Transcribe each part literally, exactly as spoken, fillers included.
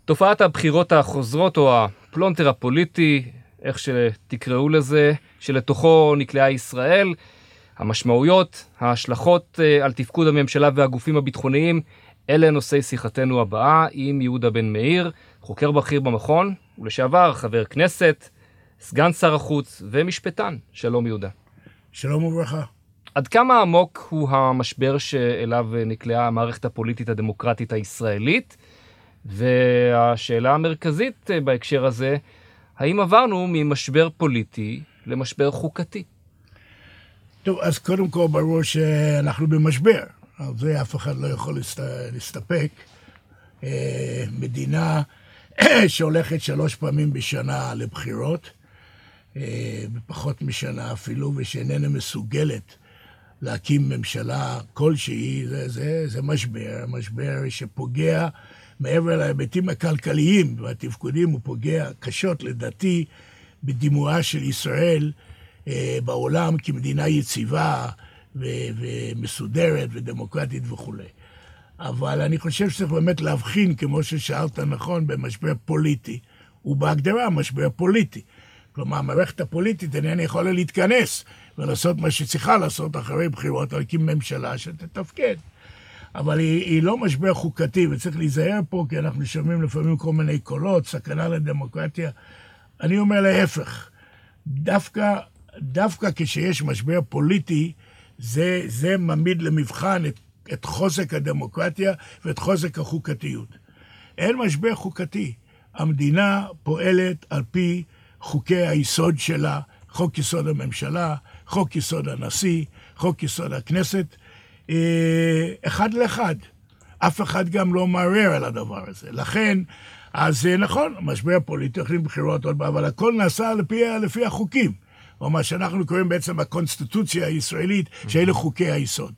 תופעת הבחירות החוזרות, או הפלונטר הפוליטי, איך שתקראו לזה, שלתוכו נקלעה ישראל, המשמעויות, ההשלכות על תפקוד הממשלה והגופים הביטחוניים, אלה נושאי שיחתנו הבאה עם יהודה בן מאיר, חוקר בכיר במכון, ולשעבר חבר כנסת, סגן שר החוץ ומשפטן. שלום יהודה. שלום וברכה. עד כמה עמוק הוא המשבר שאליו נקלעה המערכת הפוליטית הדמוקרטית הישראלית? והשאלה המרכזית בהקשר הזה, האם עברנו ממשבר פוליטי למשבר חוקתי? טוב, אז קודם כל ברור שאנחנו במשבר. על זה אף אחד לא יכול להסתפק. מדינה שהולכת שלוש פעמים בשנה לבחירות, בפחות משנה אפילו, ושאיננה מסוגלת להקים ממשלה כלשהי, זה, זה, זה משבר, משבר שפוגע מעבר להיבטים הכלכליים והתפקודים, הוא פוגע קשות לדעתי בדימויה של ישראל אה, בעולם כמדינה יציבה ו- ומסודרת ודמוקרטית וכו'. אבל אני חושב שצריך באמת להבחין, כמו ששאלת נכון, במשבר פוליטי, ובהגדרה משבר פוליטי. כלומר, המערכת הפוליטית איננה יכולה להתכנס ולעשות מה שצריכה לעשות אחרי בחירות, להקים ממשלה שתתפקד. אבל היא, היא לא משבר חוקתי, וצריך להיזהר פה, כי אנחנו שומעים לפעמים כל מיני קולות, סכנה לדמוקרטיה. אני אומר להפך, דווקא, דווקא כשיש משבר פוליטי, זה, זה מעמיד למבחן את, את חוזק הדמוקרטיה ואת חוזק החוקתיות. אין משבר חוקתי. המדינה פועלת על פי חוקי היסוד שלה, חוק יסוד הממשלה, חוק יסוד הנשיא, חוק יסוד הכנסת, אחד לאחד. אף אחד גם לא מערער על הדבר הזה. לכן, אז נכון, משבר פוליטי, הולכים בחירות עוד פעם, אבל הכל נעשה לפי, לפי החוקים. או מה שאנחנו קוראים בעצם הקונסטיטוציה הישראלית, שאלה חוקי היסוד.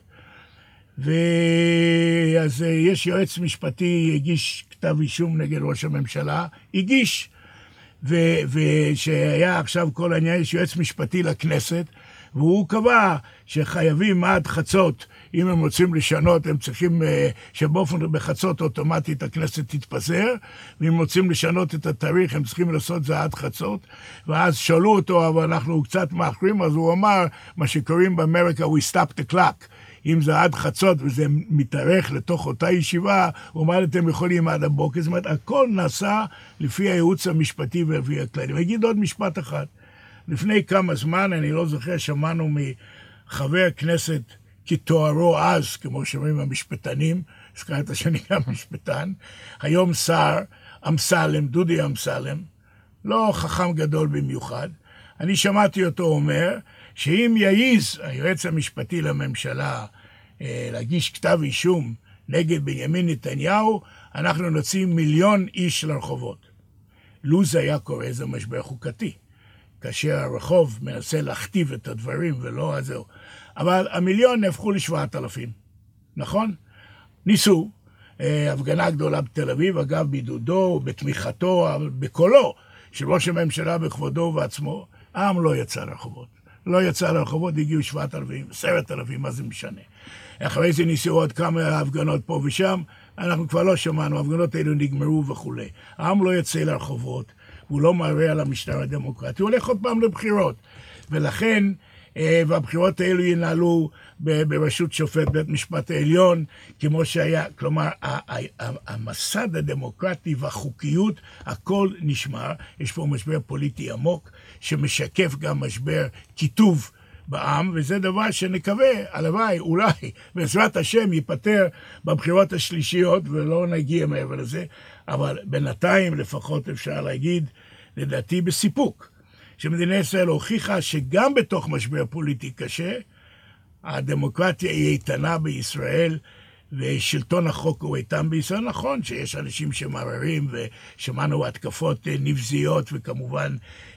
ואז יש יועץ משפטי, הגיש כתב אישום נגד ראש הממשלה, הגיש, ו- ושהיה עכשיו כל העניין, יש יועץ משפטי לכנסת, והוא קבע שחייבים עד חצות, אם הם רוצים לשנות, הם צריכים שבאופן בחצות אוטומטית הכנסת תתפזר, ואם רוצים לשנות את התאריך, הם צריכים לעשות זה עד חצות, ואז שאלו אותו, אבל אנחנו קצת מאחרים, אז הוא אמר, מה שקוראים באמריקה, we stop the clock. אם זה עד חצות וזה מתארך לתוך אותה ישיבה, הוא אומר, אתם יכולים עד הבוקר. זאת אומרת, הכל נעשה לפי הייעוץ המשפטי ולפי הכללים. אני אגיד עוד משפט אחד. לפני כמה זמן, אני לא זוכר, שמענו מחבר כנסת כתוארו אז, כמו שאומרים המשפטנים, הזכרת שאני גם משפטן, היום שר אמסלם, דודי אמסלם, לא חכם גדול במיוחד, אני שמעתי אותו אומר, שאם יעיז היועץ המשפטי לממשלה אה, להגיש כתב אישום נגד בנימין נתניהו, אנחנו נוציא מיליון איש לרחובות. לו זה היה קורה, זה משבר חוקתי. כאשר הרחוב מנסה להכתיב את הדברים ולא אז זהו. אבל המיליון נהפכו לשבעת אלפים, נכון? ניסו, אה, הפגנה גדולה בתל אביב, אגב בידודו, בתמיכתו, בקולו, של ראש הממשלה בכבודו ובעצמו, העם לא יצא לרחובות. לא יצא לרחובות, הגיעו שבעת אלפים, עשרת אלפים, מה זה משנה. אחרי זה ניסו עוד כמה הפגנות פה ושם, אנחנו כבר לא שמענו, ההפגנות האלו נגמרו וכו'. העם לא יצא לרחובות, הוא לא מערער על המשטר הדמוקרטי, הוא הולך עוד פעם לבחירות. ולכן, והבחירות האלו ינהלו בראשות שופט בית משפט העליון, כמו שהיה, כלומר, המסד הדמוקרטי והחוקיות, הכל נשמר. יש פה משבר פוליטי עמוק, שמשקף גם משבר כיתוב בעם, וזה דבר שנקווה, הלוואי, אולי, בעזרת השם ייפטר בבחירות השלישיות, ולא נגיע מעבר לזה, אבל בינתיים לפחות אפשר להגיד, לדעתי בסיפוק, שמדינת ישראל הוכיחה שגם בתוך משבר פוליטי קשה, הדמוקרטיה היא איתנה בישראל, ושלטון החוק הוא איתן בישראל. נכון שיש אנשים שמערערים, ושמענו התקפות נבזיות, וכמובן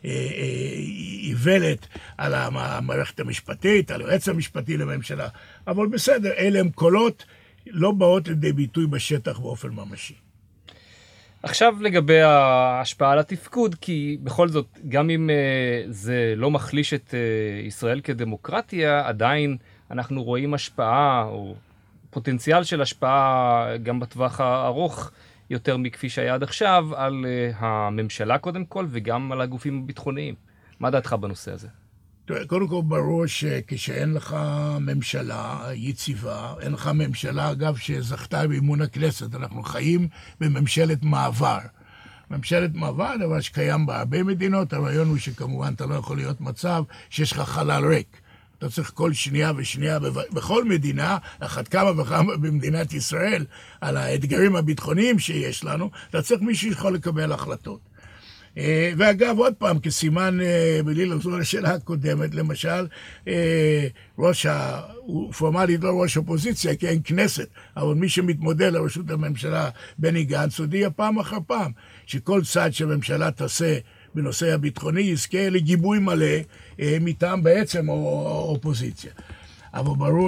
איוולת על המערכת המשפטית, על היועץ המשפטי לממשלה, אבל בסדר, אלה הם קולות לא באות לידי ביטוי בשטח באופן ממשי. עכשיו לגבי ההשפעה על התפקוד, כי בכל זאת, גם אם uh, זה לא מחליש את uh, ישראל כדמוקרטיה, עדיין אנחנו רואים השפעה, או פוטנציאל של השפעה גם בטווח הארוך, יותר מכפי שהיה עד עכשיו, על הממשלה קודם כל, וגם על הגופים הביטחוניים. מה דעתך בנושא הזה? קודם כל ברור שכשאין לך ממשלה יציבה, אין לך ממשלה, אגב, שזכתה באמון הכנסת, אנחנו חיים בממשלת מעבר. ממשלת מעבר, דבר שקיים בהרבה מדינות, הרעיון הוא שכמובן אתה לא יכול להיות מצב שיש לך חלל ריק. אתה צריך כל שנייה ושנייה בכל מדינה, אחת כמה וכמה במדינת ישראל, על האתגרים הביטחוניים שיש לנו, אתה צריך מישהו שיכול לקבל החלטות. ואגב, עוד פעם, כסימן, בלי לחזור לשאלה הקודמת, למשל, ראש ה... הוא פורמלית לא ראש אופוזיציה, כי אין כנסת, אבל מי שמתמודד לראשות הממשלה, בני גנץ, הודיע פעם אחר פעם, שכל צעד שהממשלה תעשה בנושא הביטחוני יזכה לגיבוי מלא מטעם בעצם האופוזיציה. אבל ברור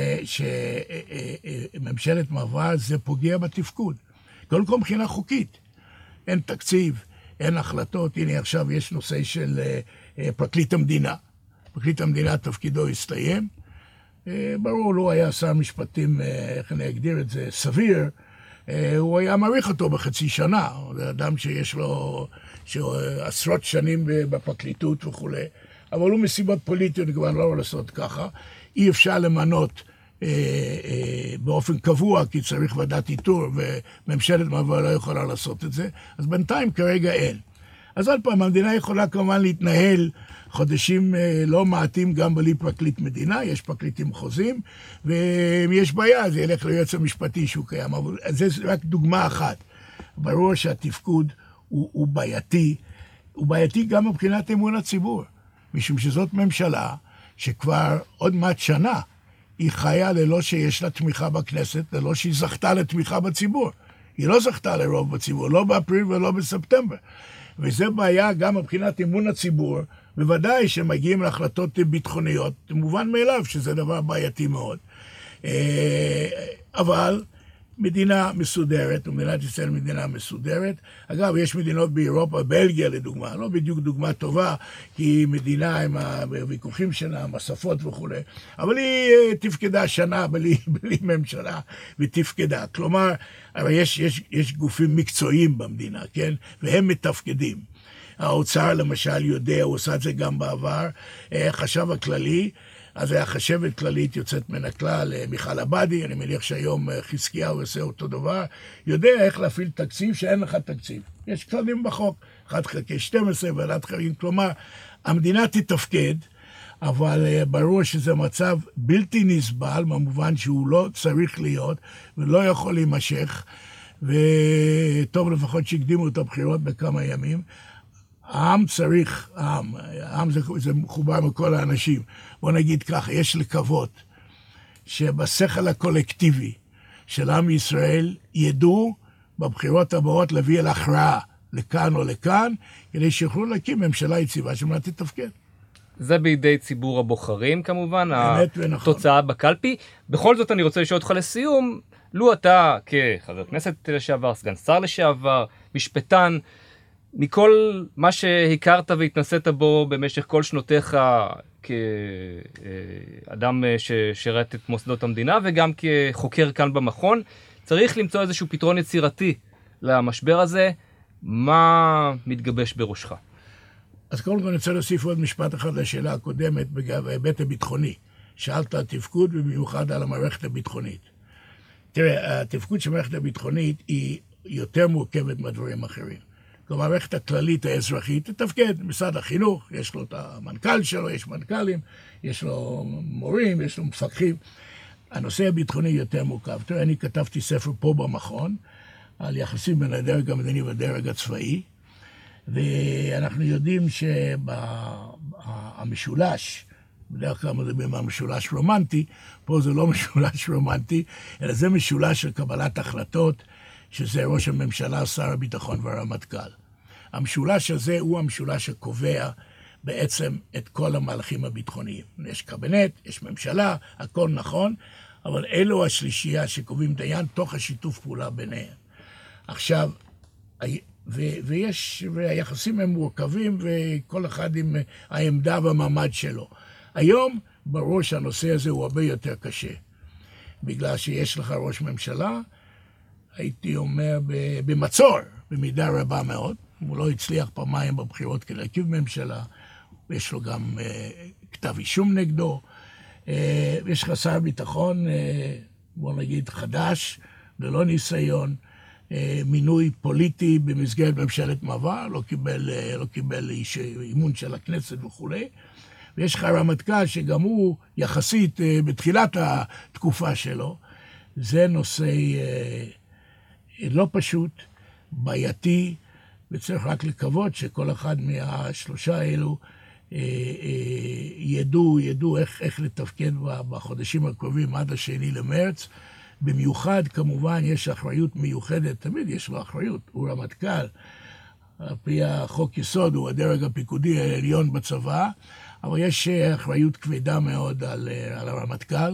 שממשלת מעבר זה פוגע בתפקוד. קודם כל מבחינה חוקית, אין תקציב, אין החלטות. הנה עכשיו יש נושא של פרקליט המדינה. פרקליט המדינה תפקידו הסתיים. ברור, לא היה שר משפטים, איך אני אגדיר את זה, סביר. הוא היה מעריך אותו בחצי שנה. זה אדם שיש לו עשרות שנים בפרקליטות וכו'. אבל הוא מסיבות פוליטיות כבר לא יכול לעשות ככה. אי אפשר למנות אה, אה, באופן קבוע, כי צריך ועדת איתור, וממשלת מעבר לא יכולה לעשות את זה. אז בינתיים כרגע אין. אז עוד פעם, המדינה יכולה כמובן להתנהל חודשים אה, לא מעטים גם בלי פרקליט מדינה, יש פרקליטים חוזים, ואם יש בעיה, זה ילך ליועץ המשפטי שהוא קיים. אבל זה רק דוגמה אחת. ברור שהתפקוד הוא, הוא בעייתי, הוא בעייתי גם מבחינת אמון הציבור, משום שזאת ממשלה שכבר עוד מעט שנה היא חיה ללא שיש לה תמיכה בכנסת, ללא שהיא זכתה לתמיכה בציבור. היא לא זכתה לרוב בציבור, לא באפריל ולא בספטמבר. וזה בעיה גם מבחינת אמון הציבור, בוודאי שמגיעים להחלטות ביטחוניות, מובן מאליו שזה דבר בעייתי מאוד. אבל מדינה מסודרת, ומדינת ישראל מדינה מסודרת. אגב, יש מדינות באירופה, בלגיה לדוגמה, לא בדיוק דוגמה טובה, כי היא מדינה עם הוויכוחים שלה, עם השפות וכו', אבל היא תפקדה שנה בלי, בלי ממשלה, ותפקדה. כלומר, אבל יש, יש, יש גופים מקצועיים במדינה, כן? והם מתפקדים. האוצר למשל יודע, הוא עושה את זה גם בעבר, חשב הכללי, אז היה חשבת כללית יוצאת מן הכלל, מיכל עבדי, אני מניח שהיום חזקיהו עושה אותו דבר, יודע איך להפעיל תקציב שאין לך תקציב. יש כללים בחוק, אחת חלקי שתים עשרה, ועדת חריגים, כלומר, המדינה תתפקד, אבל ברור שזה מצב בלתי נסבל, במובן שהוא לא צריך להיות, ולא יכול להימשך, וטוב לפחות שהקדימו את הבחירות בכמה ימים, העם צריך, העם, העם זה, זה מחובר מכל האנשים. בוא נגיד ככה, יש לקוות שבשכל הקולקטיבי של עם ישראל ידעו בבחירות הבאות להביא אל הכרעה לכאן או לכאן, כדי שיוכלו להקים ממשלה יציבה שמונה תתפקד. זה בידי ציבור הבוחרים כמובן, ונכון. התוצאה בקלפי. בכל זאת אני רוצה לשאול אותך לסיום, לו אתה כחבר כנסת לשעבר, סגן שר לשעבר, משפטן, מכל מה שהכרת והתנסית בו במשך כל שנותיך כאדם ששירת את מוסדות המדינה וגם כחוקר כאן במכון, צריך למצוא איזשהו פתרון יצירתי למשבר הזה. מה מתגבש בראשך? אז קודם כל אני רוצה להוסיף עוד משפט אחד לשאלה הקודמת בהיבט הביטחוני. שאלת על תפקוד ובמיוחד על המערכת הביטחונית. תראה, התפקוד של המערכת הביטחונית היא יותר מורכבת מהדברים אחרים. במערכת הכללית האזרחית, תתפקד, משרד החינוך, יש לו את המנכ"ל שלו, יש מנכ"לים, יש לו מורים, יש לו מפקחים. הנושא הביטחוני יותר מורכב. תראה, אני כתבתי ספר פה במכון, על יחסים בין הדרג המדיני והדרג הצבאי, ואנחנו יודעים שהמשולש, בדרך כלל מדברים על משולש רומנטי, פה זה לא משולש רומנטי, אלא זה משולש של קבלת החלטות, שזה ראש הממשלה, שר הביטחון והרמטכ"ל. המשולש הזה הוא המשולש שקובע בעצם את כל המהלכים הביטחוניים. יש קבינט, יש ממשלה, הכל נכון, אבל אלו השלישייה שקובעים דיין תוך השיתוף פעולה ביניהם. עכשיו, ו- ויש, והיחסים הם מורכבים וכל אחד עם העמדה והמעמד שלו. היום ברור שהנושא הזה הוא הרבה יותר קשה, בגלל שיש לך ראש ממשלה, הייתי אומר, במצור, במידה רבה מאוד. הוא לא הצליח פעמיים בבחירות כדי להרכיב ממשלה, יש לו גם כתב אישום נגדו. יש לך שר ביטחון, בוא נגיד, חדש, ללא ניסיון, מינוי פוליטי במסגרת ממשלת מעבר, לא קיבל, לא קיבל איש אימון של הכנסת וכו'. ויש לך רמטכ"ל שגם הוא יחסית בתחילת התקופה שלו. זה נושא לא פשוט, בעייתי, וצריך רק לקוות שכל אחד מהשלושה האלו ידעו, ידעו איך, איך לתפקד בחודשים הקרובים עד השני למרץ. במיוחד, כמובן, יש אחריות מיוחדת, תמיד יש לו אחריות, הוא רמטכ"ל. על פי החוק יסוד, הוא הדרג הפיקודי העליון בצבא, אבל יש אחריות כבדה מאוד על, על הרמטכ"ל,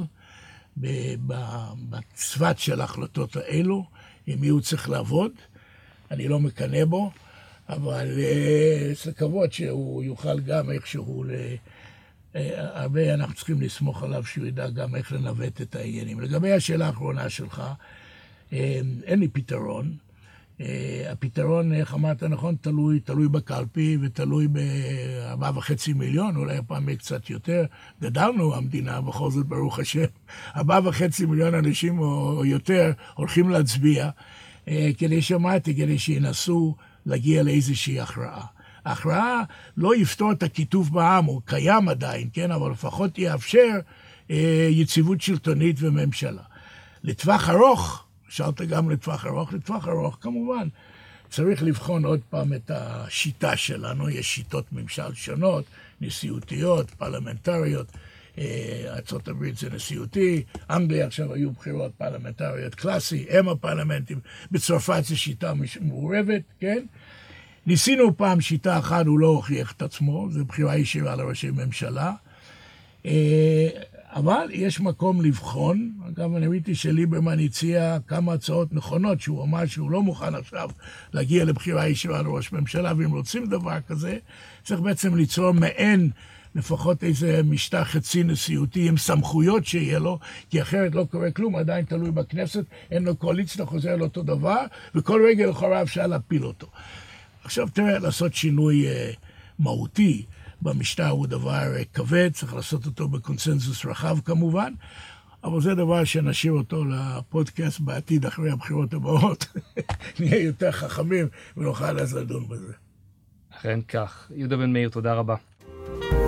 בצוות של ההחלטות האלו, עם מי הוא צריך לעבוד. אני לא מקנא בו, אבל יש לקוות שהוא יוכל גם איכשהו, הרבה אנחנו צריכים לסמוך עליו שהוא ידע גם איך לנווט את העניינים. לגבי השאלה האחרונה שלך, אין לי פתרון. הפתרון, איך אמרת נכון, תלוי, תלוי בקלפי ותלוי בארבעה וחצי מיליון, אולי הפעם יהיה קצת יותר. גדלנו המדינה, בכל זאת ברוך השם, ארבעה וחצי מיליון אנשים או יותר הולכים להצביע, כדי שמעתי, כדי שינסו להגיע לאיזושהי הכרעה. ההכרעה לא יפתור את הכיתוב בעם, הוא קיים עדיין, כן? אבל לפחות יאפשר אה, יציבות שלטונית וממשלה. לטווח ארוך, שאלת גם לטווח ארוך, לטווח ארוך כמובן, צריך לבחון עוד פעם את השיטה שלנו, יש שיטות ממשל שונות, נשיאותיות, פרלמנטריות, ארצות הברית זה נשיאותי, אנגליה עכשיו היו בחירות פרלמנטריות קלאסי, הם הפרלמנטים, בצרפת זה שיטה מעורבת, כן? ניסינו פעם שיטה אחת, הוא לא הוכיח את עצמו, זה בחירה ישירה לראשי ממשלה, אבל יש מקום לבחון. אגב, אני ראיתי שליברמן הציע כמה הצעות נכונות, שהוא אמר שהוא לא מוכן עכשיו להגיע לבחירה ישירה לראש ממשלה, ואם רוצים דבר כזה, צריך בעצם ליצור מעין, לפחות איזה משטר חצי נשיאותי עם סמכויות שיהיה לו, כי אחרת לא קורה כלום, עדיין תלוי בכנסת, אין לו קואליציה, חוזר על אותו דבר, וכל רגע לכאורה אפשר להפיל אותו. עכשיו תראה, לעשות שינוי uh, מהותי במשטר הוא דבר uh, כבד, צריך לעשות אותו בקונסנזוס רחב כמובן, אבל זה דבר שנשאיר אותו לפודקאסט בעתיד אחרי הבחירות הבאות. נהיה יותר חכמים ונוכל אז לדון בזה. אכן כך. יהודה בן מאיר, תודה רבה.